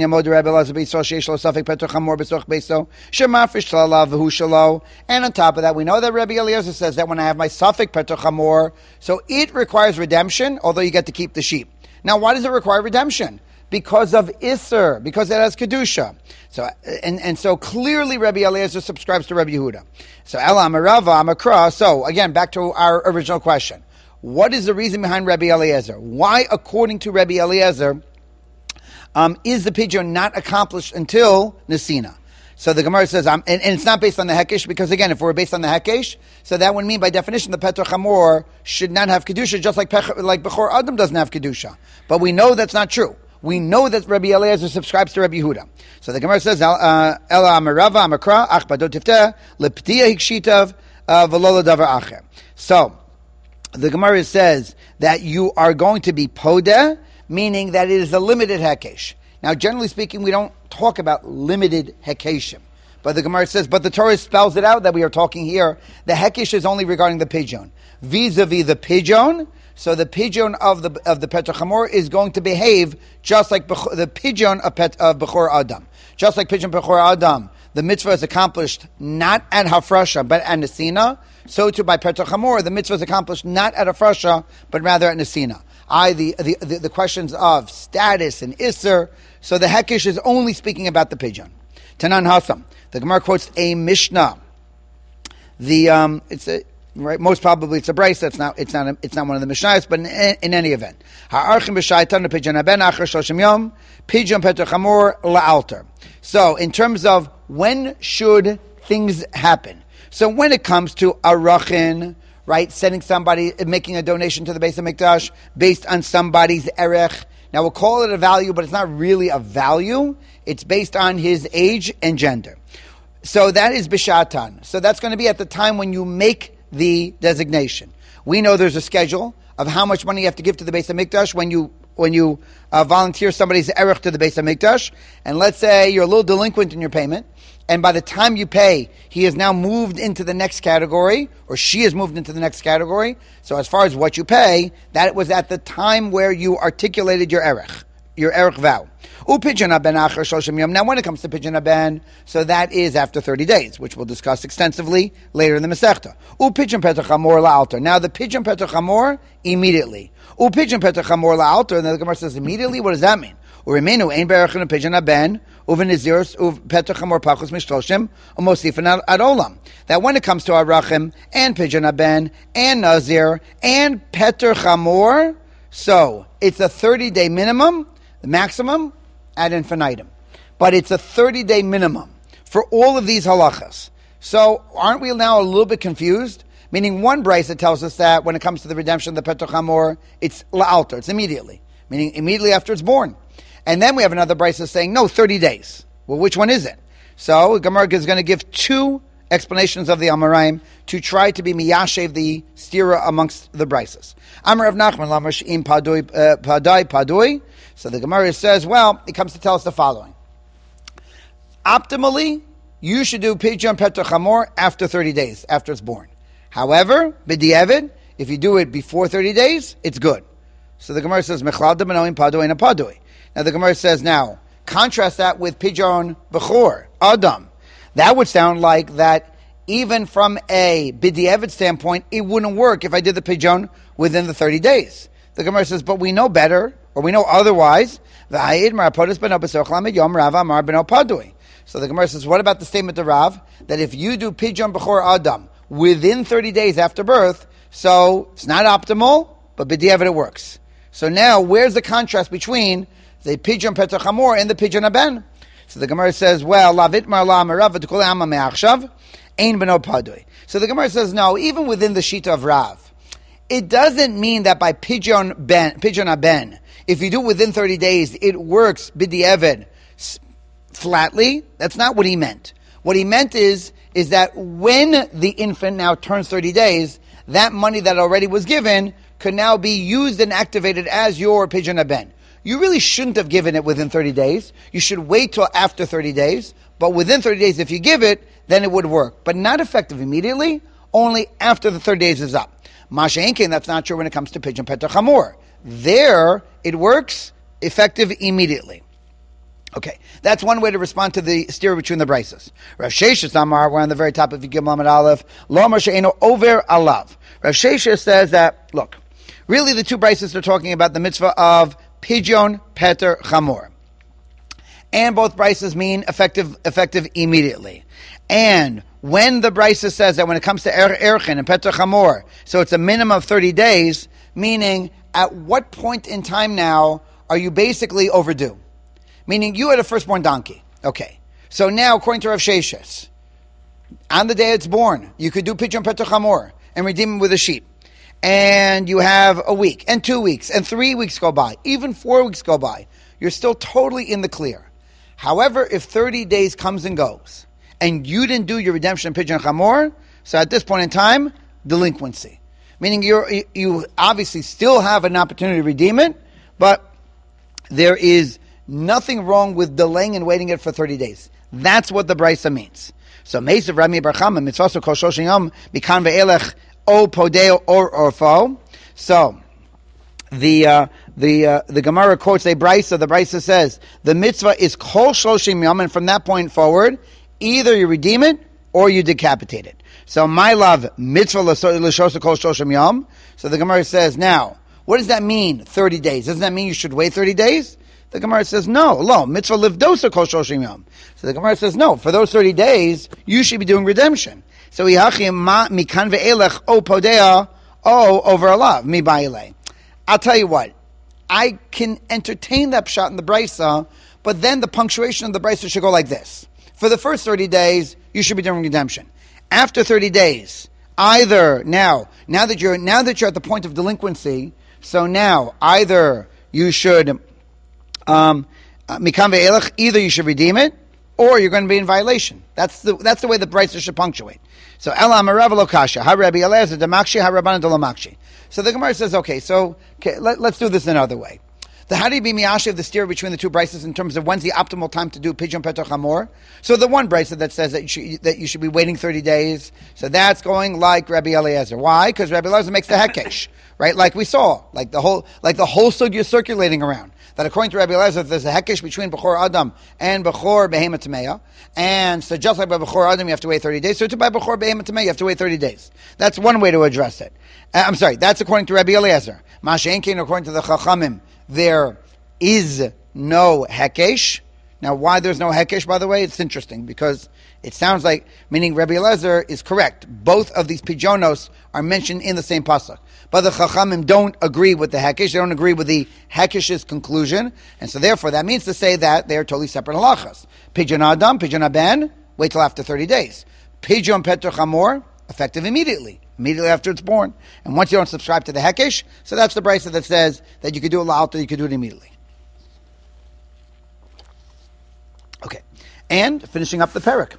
that, we know that Rabbi Eliezer says that when I have my Safek Petach Hamor, so it requires redemption, although you get to keep the sheep. Now, why does it require redemption? Because of Isser, because it has Kedusha. So, and so clearly Rabbi Eliezer subscribes to Rabbi Yehuda. So, Ela Amarava Amakra. So, again, back to our original question. What is the reason behind Rabbi Eliezer? Why, according to Rabbi Eliezer, is the pigeon not accomplished until Nesina? So the Gemara says, and it's not based on the Hekesh, because again, if we're based on the Hekesh, so that would mean by definition the Petach Hamor should not have Kedusha, just like Bechor Adam doesn't have Kedusha. But we know that's not true. We know that Rabbi Eliezer subscribes to Rabbi Yehuda. So the Gemara says, Ela Amarava Amakra, Ach Badot Tifteh, Leptia Hikshitav, Velola Davar Acher. So, the Gemara says that you are going to be Podeh, meaning that it is a limited Hekesh. Now, generally speaking, we don't talk about limited Hekeshim. But the Gemara says, but the Torah spells it out that we are talking here. The Hekesh is only regarding the pigeon. Vis-a-vis the pigeon, so the pigeon of the Petach Hamor is going to behave just like the pigeon of Bechor Adam. Just like pigeon Bechor Adam, the mitzvah is accomplished not at Hafrasha, but at Nesina. So too by Petach Hamor, the mitzvah is accomplished not at Hafrasha, but rather at Nesina. The questions of status and Isser. So the Hekesh is only speaking about the pigeon. Tanan Hasam. The Gemara quotes a Mishnah Right, most probably it's a brace. It's not one of the Mishnayos, but in any event, ha'archim b'shaitan pidyon ben achar shoshim yom pidyon peter chamor la'alter. So, in terms of when should things happen, so when it comes to arachin, right, sending somebody, making a donation to the Beis HaMikdash based on somebody's erech. Now we'll call it a value, but it's not really a value. It's based on his age and gender. So that is b'shatan. So that's going to be at the time when you make the designation. We know there's a schedule of how much money you have to give to the Beis HaMikdash when you volunteer somebody's erech to the Beis HaMikdash, and let's say you're a little delinquent in your payment, and by the time you pay, he has now moved into the next category, or she has moved into the next category. So as far as what you pay, that was at the time where you articulated your erech vow. Now when it comes to pidyon haben, so that is after 30 days, which we'll discuss extensively later in the Masechta. Pidyon petach hamor la'alter. Now the pidyon petach hamor, immediately. Pidyon petach hamor la'alter, and the Gemara says immediately, what does that mean? U'rimenu ein berechin pidyon haben, u'v'nizirus u'petach hamor pachus mishloshim, u'mosifan ad olam. That when it comes to arachim, and pidyon haben, and nazir, and petach hamor, so it's a 30-day minimum, the maximum, ad infinitum. But it's a 30-day minimum for all of these halachas. So aren't we now a little bit confused? Meaning one brisa tells us that when it comes to the redemption of the petach hamor, it's la'alter, it's immediately. Meaning immediately after it's born. And then we have another brisa saying, no, 30 days. Well, which one is it? So Gemara is going to give two explanations of the Amoraim to try to be miyashev the stira amongst the brisas. Amar of Nachman, lamash im padoi. So the Gemara says, well, it comes to tell us the following. Optimally, you should do pidyon petach hamor after 30 days, after it's born. However, b'di'evid, if you do it before 30 days, it's good. So the Gemara says, mechlal d'manoim padoi and a padoi. Now the Gemara says, now, contrast that with pidyon bechor, adam. That would sound like that even from a b'di'evid standpoint, it wouldn't work if I did the pidyon within the 30 days. The Gemara says, but we know better, or we know otherwise. So the Gemara says, what about the statement of Rav, that if you do pidyon bechor adam within 30 days after birth, so it's not optimal, but b'di'evid it works. So now, where's the contrast between the pidyon petach hamor and the pidyon haben? So the Gemara says, well, lavit marla merav v'tukol amma me'achshav ein beno padoi. So the Gemara says, no, even within the shita of Rav, it doesn't mean that by pidyon haben, if you do it within 30 days, it works b'di'evid flatly. That's not what he meant. What he meant is that when the infant now turns 30 days, that money that already was given could now be used and activated as your pidyon haben. You really shouldn't have given it within 30 days. You should wait till after 30 days. But within 30 days, if you give it, then it would work. But not effective immediately, only after the 30 days is up. Masha Enkin, that's not true when it comes to pidyon petach hamor. There, it works effective immediately. Okay, that's one way to respond to the steer between the brises. Rav Sheshes Amar, we're on the very top of Yigim Lamed Aleph, Lo Amar She'eno Over Alav. Rav Sheshes says that, look, really the two brises are talking about the mitzvah of pidyon peter chamor. And both brises mean effective immediately. And when the brisa says that when it comes to erchin and peter chamor, so it's a minimum of 30 days, meaning at what point in time now are you basically overdue? Meaning you had a firstborn donkey. Okay. So now, according to Rav Sheshes, on the day it's born, you could do pidyon petach hamor and redeem it with a sheep. And you have a week, and 2 weeks, and 3 weeks go by, even 4 weeks go by. You're still totally in the clear. However, if 30 days comes and goes, and you didn't do your redemption pidyon hamor, so at this point in time, delinquency. Meaning you obviously still have an opportunity to redeem it, but there is nothing wrong with delaying and waiting it for 30 days. That's what the brisa means. So Meisav Rami Bar Chama mitzvah kol shloshim yom mikan ve'elech o podeo or orfo. So the Gemara quotes a brisa. The brisa says the mitzvah is kol shloshim yom, and from that point forward, either you redeem it or you decapitate it. So my love mitzvah l'shosa kol shloshim yom. So the Gemara says, now what does that mean? 30 days. Doesn't that mean you should wait 30 days? The Gemara says, no, lo, mitzvah livdosa kol shoshim yom. So the Gemara says, no, for those 30 days, you should be doing redemption. So mikan ve'elech o podea o over alav mi ba'ilei. I'll tell you what, I can entertain that pshat in the brisa, but then the punctuation of the brisa should go like this. For the first 30 days, you should be doing redemption. After 30 days, either now that you're at the point of delinquency, so now either you should mikam ve'elech, either you should redeem it, or you're going to be in violation. That's the way the brisa should punctuate. So Ela Amarav lo kasha, ha Rabbi Eliezer demakshi, ha Rabbanan delamakshi. So the Gemara says, let's do this another way. The Hari Bimiyashi of the steer between the two brises in terms of when's the optimal time to do Pidyon Petach Hamor. So the one brisa that says that you should be waiting 30 days, so that's going like Rabbi Eliezer. Why? Because Rabbi Eliezer makes the hekesh, right? Like we saw, like the whole sugya circulating around. That according to Rabbi Eliezer, there's a hekesh between Bechor Adam and Bechor Behema Tameya. And so just like by Bechor Adam, you have to wait 30 days. So to by Bechor Behema Tameya, you have to wait 30 days. That's one way to address it. That's according to Rabbi Eliezer. Masha'enkin, according to the Chachamim, there is no hekesh. Now, why there's no hekesh, by the way, it's interesting, because it sounds like, meaning Rabbi Eliezer is correct. Both of these pidyonos are mentioned in the same pasuk. But the Chachamim don't agree with the hekesh. They don't agree with the hekesh's conclusion. And so therefore, that means to say that they are totally separate halachas. Pidyon Adam, Pidyon Aben, wait till after 30 days. Pidyon Petach Hamor, effective immediately after it's born. And once you don't subscribe to the hekesh, so that's the brisa that says that you could do it la'alta, you could do it immediately. Okay. And finishing up the parak.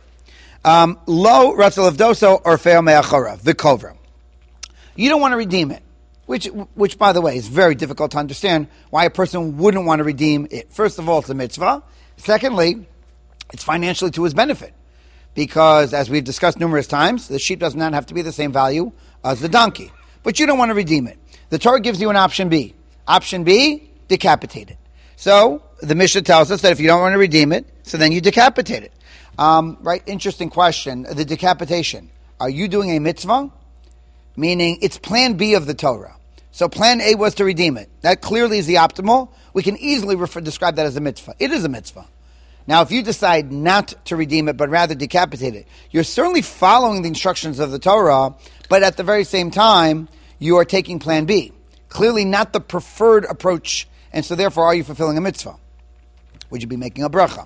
Lo ratzal avdoso or feo me'achora, v'kovra. You don't want to redeem it, which by the way is very difficult to understand why a person wouldn't want to redeem it. First of all, it's a mitzvah. Secondly, it's financially to his benefit. Because, as we've discussed numerous times, the sheep does not have to be the same value as the donkey. But you don't want to redeem it. The Torah gives you an option B. Option B, decapitate it. So, the Mishnah tells us that if you don't want to redeem it, so then you decapitate it. Right? Interesting question. The decapitation. Are you doing a mitzvah? Meaning, it's plan B of the Torah. So plan A was to redeem it. That clearly is the optimal. We can easily describe that as a mitzvah. It is a mitzvah. Now, if you decide not to redeem it, but rather decapitate it, you're certainly following the instructions of the Torah, but at the very same time, you are taking plan B. Clearly not the preferred approach, and so therefore, are you fulfilling a mitzvah? Would you be making a bracha?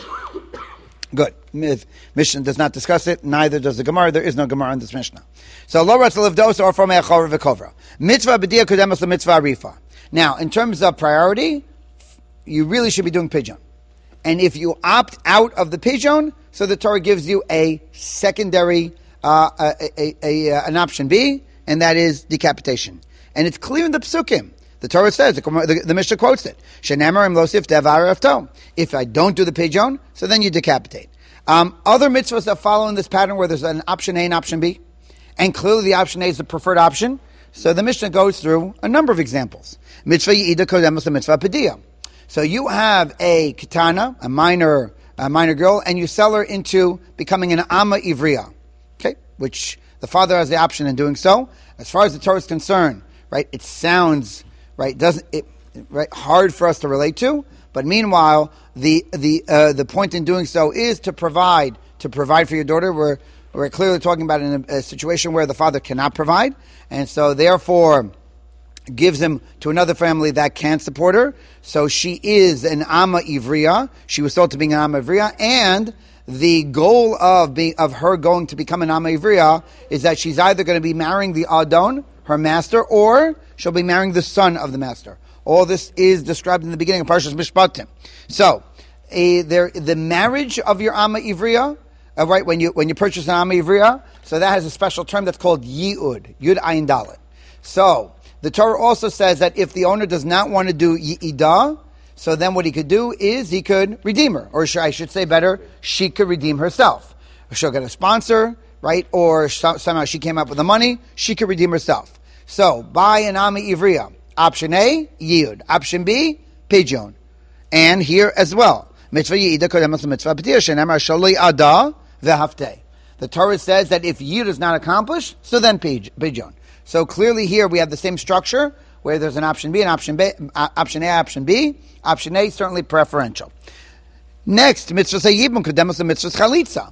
Good. Mishnah does not discuss it, neither does the Gemara. There is no Gemara in this Mishnah. So, lo ratzal avdos or from echor v'kovra. Mitzvah b'dia kudemas the mitzvah arifa. Now, in terms of priority, you really should be doing pidyon. And if you opt out of the pidyon, so the Torah gives you a secondary, an option B, and that is decapitation. And it's clear in the psukim. The Torah says, the Mishnah quotes it, Shenemar imlosif devar afto. If I don't do the pidyon, so then you decapitate. Other mitzvahs that follow in this pattern where there's an option A and option B, and clearly the option A is the preferred option, so the Mishnah goes through a number of examples. Mitzvah yi'ida kodemus mitzvah pediyah. So you have a katana, a minor girl, and you sell her into becoming an amma ivriya, okay? Which the father has the option in doing so. As far as the Torah is concerned, right? It sounds right, hard for us to relate to. But meanwhile, the point in doing so is to provide for your daughter. We're clearly talking about in a situation where the father cannot provide, and so therefore gives him to another family that can support her. So she is an Amma Ivriya. She was sold to being an Amma Ivriya, and the goal of her going to become an Amma Ivriya is that she's either going to be marrying the Adon, her master, or she'll be marrying the son of the master. All this is described in the beginning of Parshas Mishpatim. So, the marriage of your Amma Ivriya, right, when you purchase an Amma Ivriya, so that has a special term that's called Yi'ud, Yud Ayin Dalet. So, the Torah also says that if the owner does not want to do Yi'idah, so then what he could do is he could redeem her. Or I should say better, she could redeem herself. She'll get a sponsor, right? Or somehow she came up with the money, she could redeem herself. So, buy an Amma Ivriya. Option A, Yiyud. Option B, Pidyon. And here as well. Mitzvah Yi'idah kodemus mitzvah b'diyah shenemar shaloi ada v'haftei. The Torah says that if Yiyud is not accomplished, so then Pidyon. So clearly here we have the same structure where there's an option B and option A, option B. Option A certainly preferential. Next, mitzvah Yibum kodemus mitzvah chalitza.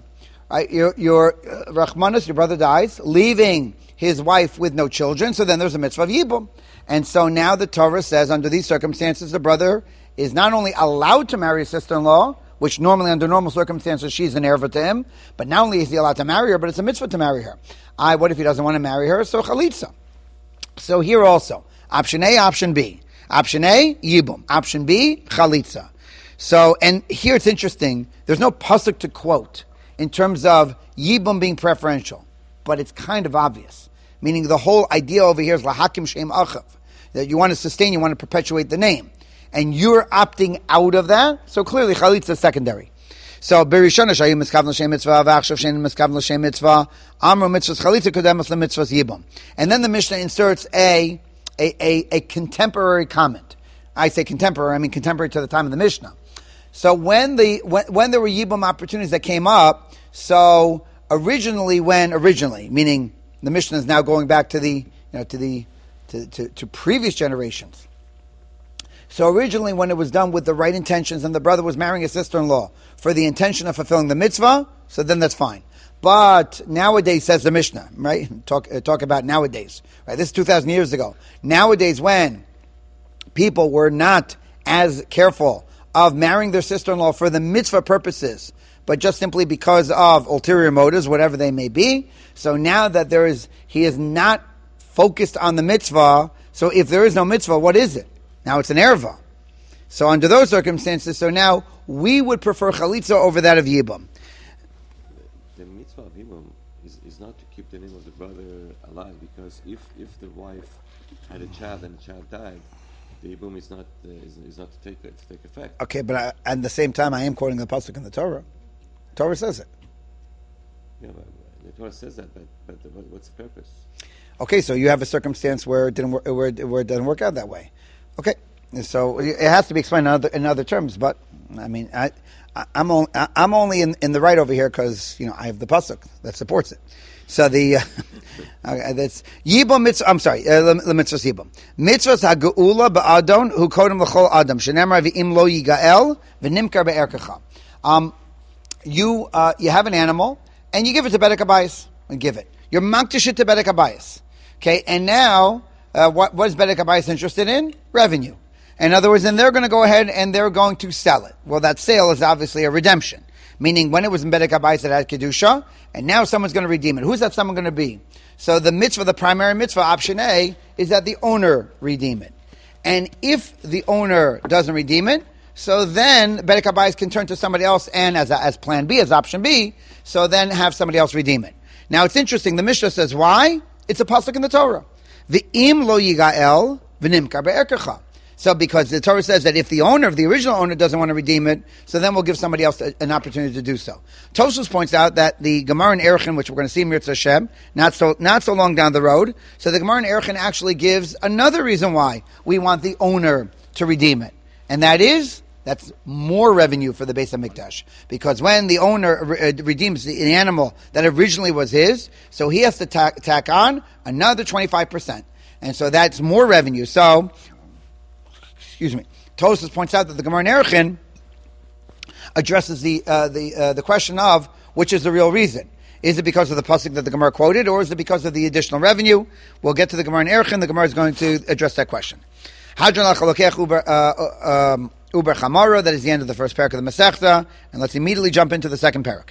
Right? Your Rachmanis, your brother dies, leaving his wife with no children, so then there's a mitzvah of Yibum. And so now the Torah says, under these circumstances, the brother is not only allowed to marry his sister-in-law, which normally, under normal circumstances, she's an erva to him, but not only is he allowed to marry her, but it's a mitzvah to marry her. What if he doesn't want to marry her? So chalitza. So here also, option A, option B. Option A, Yibum. Option B, chalitza. So, and here it's interesting, there's no pasuk to quote in terms of Yibum being preferential, but it's kind of obvious. Meaning the whole idea over here is lahakim shem achav, that you want to sustain, you want to perpetuate the name. And you're opting out of that, so clearly chalitza is secondary. So, Berishona shayim miskav l'shem mitzvah, v'achshav shein miskav l'shem mitzvah, amru mitzvahs chalitza kodemus l'mitzvahs Yibum. And then the Mishnah inserts a contemporary comment. I say contemporary, I mean contemporary to the time of the Mishnah. So when there were Yibum opportunities that came up, so originally, meaning the Mishnah is now going back to to previous generations. So originally, when it was done with the right intentions, and the brother was marrying his sister-in-law for the intention of fulfilling the mitzvah, so then that's fine. But nowadays, says the Mishnah, right? Talk about nowadays, right? This is 2,000 years ago. Nowadays, when people were not as careful of marrying their sister-in-law for the mitzvah purposes, but just simply because of ulterior motives, whatever they may be. So now that he is not focused on the mitzvah, so if there is no mitzvah, what is it? Now it's an erva. So under those circumstances, so now we would prefer chalitza over that of Yibum. The mitzvah of Yibum is not to keep the name of the brother alive, because if the wife had a child and the child died, the Yibum is not to take effect. Okay, but at the same time, I am quoting the pasuk in the Torah. Torah says it. Yeah, but the Torah says that, but what's the purpose? Okay, so you have a circumstance where it doesn't work out that way. Okay, so it has to be explained in other terms. But I mean, I'm only in the right over here because I have the pasuk that supports it. So that's Yibum mitzvah. I'm sorry, the mitzvahs Yibum. Mitzvahs hageula ba'adon hu kodem l'chol adam shenemar v'im lo yigael v'nimkar be'erkecha. You have an animal and you give it to Bedek Habayis and give it. You're makdish it to Bedek Habayis. Okay, and now what is Bedek Habayis interested in? Revenue. In other words, then they're going to go ahead and they're going to sell it. Well, that sale is obviously a redemption. Meaning, when it was in Bedek Habayis, it had Kedusha, and now someone's going to redeem it. Who's that someone going to be? So the mitzvah, the primary mitzvah, option A, is that the owner redeem it. And if the owner doesn't redeem it, so then Bedek Habayis can turn to somebody else, and as plan B, as option B, so then have somebody else redeem it. Now it's interesting, the Mishnah says, why? It's a pasuk in the Torah. V'im lo yigael v'nimkar be'erkecha. So because the Torah says that if the original owner doesn't want to redeem it, so then we'll give somebody else an opportunity to do so. Tosfos points out that the Gemara in Erechim, which we're going to see in Mirz Hashem, not so long down the road, so the Gemara in Erechim actually gives another reason why we want the owner to redeem it. And that's more revenue for the Beis HaMikdash. Because when the owner redeems the animal that originally was his, so he has to tack on another 25%. And so that's more revenue. So, Tosfos points out that the Gemara in Erechim addresses the question of which is the real reason. Is it because of the pasuk that the Gemara quoted, or is it because of the additional revenue? We'll get to the Gemara in Erechim. The Gemara is going to address that question. Uber Chamara, that is the end of the first parak of the Masechta, and let's immediately jump into the second parak.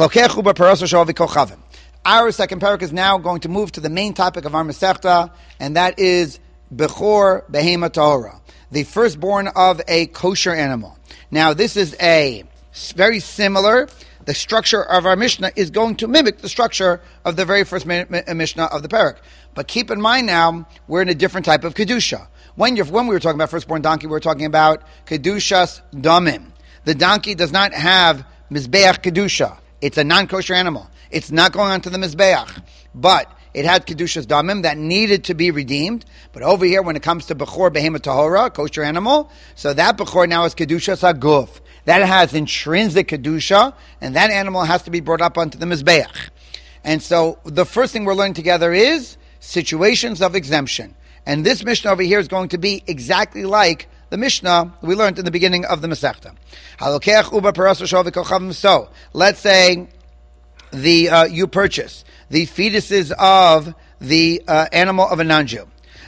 Our second parak is now going to move to the main topic of our Masechta, and that is Bechor Behema Tahora, the firstborn of a kosher animal. Now, this is very similar. The structure of our Mishnah is going to mimic the structure of the very first Mishnah of the parak. But keep in mind now, we're in a different type of Kedusha. When we were talking about firstborn donkey, we were talking about Kedushas Damim. The donkey does not have Mizbeach Kedusha. It's a non-kosher animal. It's not going onto the Mizbeach. But it had Kedushas Damim that needed to be redeemed. But over here, when it comes to Bechor Behema Tahora, kosher animal, so that Bechor now is Kedushas HaGuf. That has intrinsic Kedusha, and that animal has to be brought up onto the Mizbeach. And so the first thing we're learning together is situations of exemption. And this Mishnah over here is going to be exactly like the Mishnah we learned in the beginning of the Masechta. So, let's say you purchase the fetuses of the animal of a non-Jew.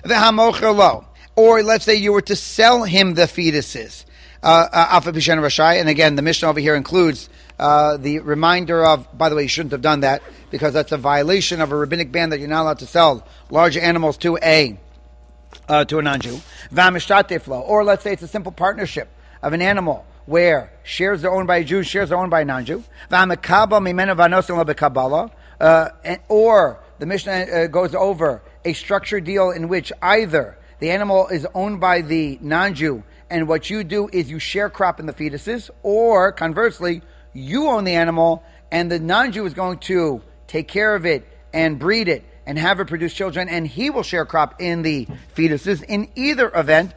Or let's say you were to sell him the fetuses. And again, the Mishnah over here includes the reminder of, by the way, you shouldn't have done that because that's a violation of a rabbinic ban that you're not allowed to sell large animals to a non-Jew. Or let's say it's a simple partnership of an animal where shares are owned by a Jew, shares are owned by a non-Jew. Or the Mishnah goes over a structured deal in which either the animal is owned by the non-Jew and what you do is you sharecrop in the fetuses, or conversely, you own the animal and the non-Jew is going to take care of it and breed it and have it produce children, and he will sharecrop in the fetuses. In either event,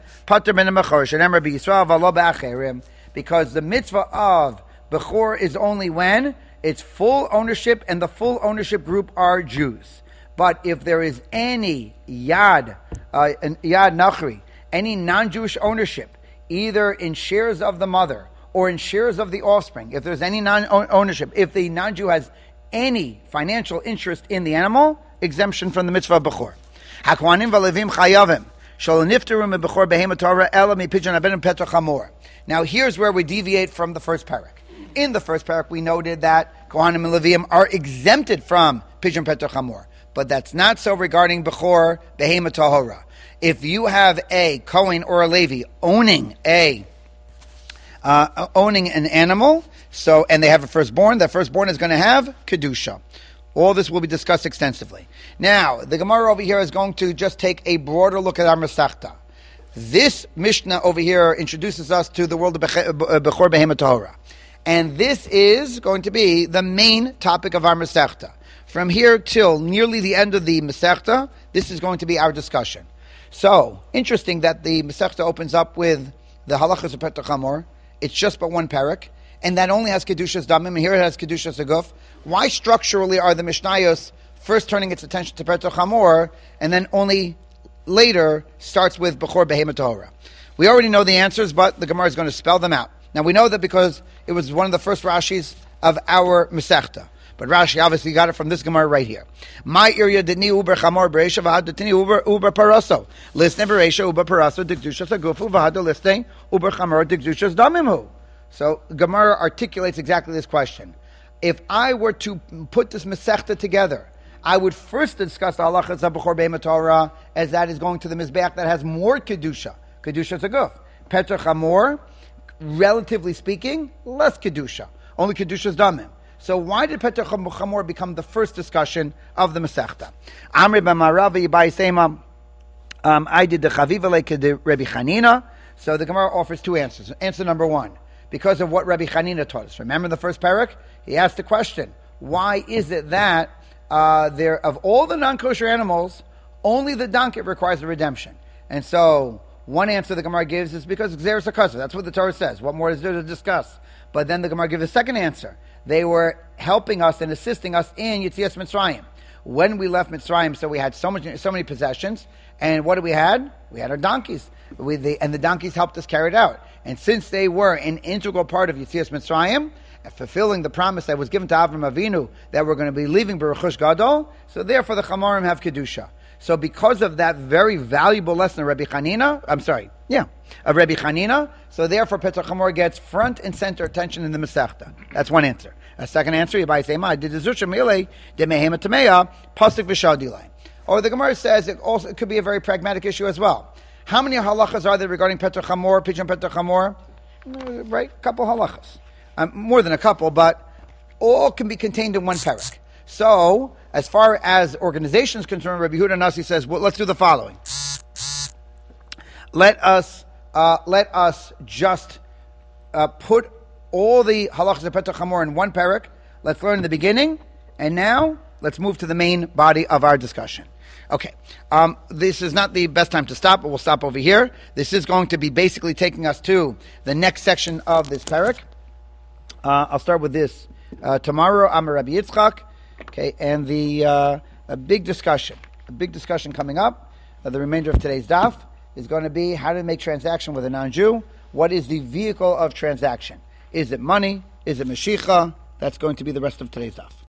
because the mitzvah of Bechor is only when it's full ownership, and the full ownership group are Jews. But if there is any Yad Nachri, any non-Jewish ownership, either in shares of the mother or in shares of the offspring, if there's any non-ownership, if the non-Jew has any financial interest in the animal, exemption from the mitzvah of Bechor. Hakwanim v'levim chayavim shal nifteru mebechor behema Torah ela mipijan abenim petach hamor. Now here's where we deviate from the first parak. In the first parak, we noted that Kohanim and Levim are exempted from pigeon petach hamor, but that's not so regarding Bechor behema tahora. If you have a Kohen or a Levi owning an animal, and they have a firstborn, that firstborn is going to have kedusha. All this will be discussed extensively. Now, the Gemara over here is going to just take a broader look at our Masechta. This Mishnah over here introduces us to the world of Bechor Behema Tahora. And this is going to be the main topic of our Masechta. From here till nearly the end of the Masechta, this is going to be our discussion. So, interesting that the Masechta opens up with the halachas of Petach Hamor. It's just but one parak, and that only has Kedushas Damim, and here it has Kedushas Aguf. Why structurally are the Mishnayos first turning its attention to Petach Hamor, and then only later starts with Bechor Behema Tahora? We already know the answers, but the Gemara is going to spell them out. Now we know that because it was one of the first Rashis of our Masechta. But Rashi obviously got it from this Gemara right here. My area didni uber chamor bereisha v'had ditni uber paraso. Listen bereisha uber paraso dikdushas agufu v'had listing uber chamor dikdushas damimu. So Gemara articulates exactly this question. If I were to put this Masechta together, I would first discuss the halachas of Bechor Behema Tahora, as that is going to the Mizbeach that has more kedusha. Kedusha aguf. Petach Hamor, relatively speaking, less kedusha. Only kedusha's damim. So why did Petach Hamor become the first discussion of the Masechta? Amri b'maravi b'aisema. I did the chaviva like the Rabbi Chanina. So the Gemara offers two answers. Answer number one, because of what Rabbi Chanina taught us. Remember the first parak? He asked the question, why is it that of all the non-kosher animals, only the donkey requires a redemption? And so one answer the Gemara gives is because Xeris HaKasser. That's what the Torah says. What more is there to discuss? But then the Gemara gives a second answer. They were helping us and assisting us in Yetzias Mitzrayim. When we left Mitzrayim, so we had so many possessions, and what did we had? We had our donkeys, and the donkeys helped us carry it out. And since they were an integral part of Yetzias Mitzrayim, fulfilling the promise that was given to Avram Avinu that we're going to be leaving Berechush Gadol, so therefore the Chamorim have Kedusha. So because of that very valuable lesson of Rabbi Chanina, so therefore Petach Hamor gets front and center attention in the Masechta. That's one answer. A second answer, Yabai Sema, did the Zusha Mile, de Mehema Tamea, Pasuk V'Shadilai. Or the Gemara says it could be a very pragmatic issue as well. How many halachas are there regarding Petach Hamor, Pigeon Petach Hamor? Right, a couple halachas. More than a couple, but all can be contained in one parak. So, as far as organization is concerned, Rabbi Yehuda Nasi says, well, let's do the following. Let us just put all the halachas of Petach Hamor in one parak. Let's learn in the beginning, and now let's move to the main body of our discussion. Okay, this is not the best time to stop, but we'll stop over here. This is going to be basically taking us to the next section of this parak. I'll start with this. Tomorrow, I'm Rabbi Yitzchak. Okay, and a big discussion coming up. The remainder of today's daf is going to be how to make transaction with a non-Jew. What is the vehicle of transaction? Is it money? Is it Mashiach? That's going to be the rest of today's daf.